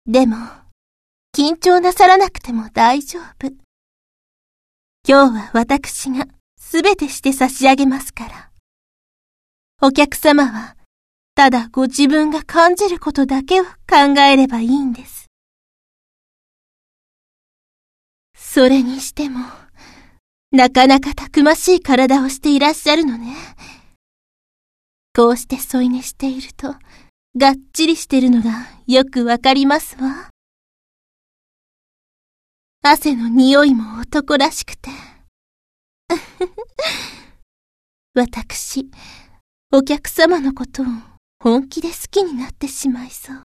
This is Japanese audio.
でも、緊張なさらなくても大丈夫。今日は私がすべてして差し上げますから。お客様は、ただご自分が感じることだけを考えればいいんです。それにしても、なかなかたくましい体をしていらっしゃるのね。こうして添い寝していると、がっちりしてるのがよくわかりますわ。汗の匂いも男らしくて。私、お客様のことを本気で好きになってしまいそう。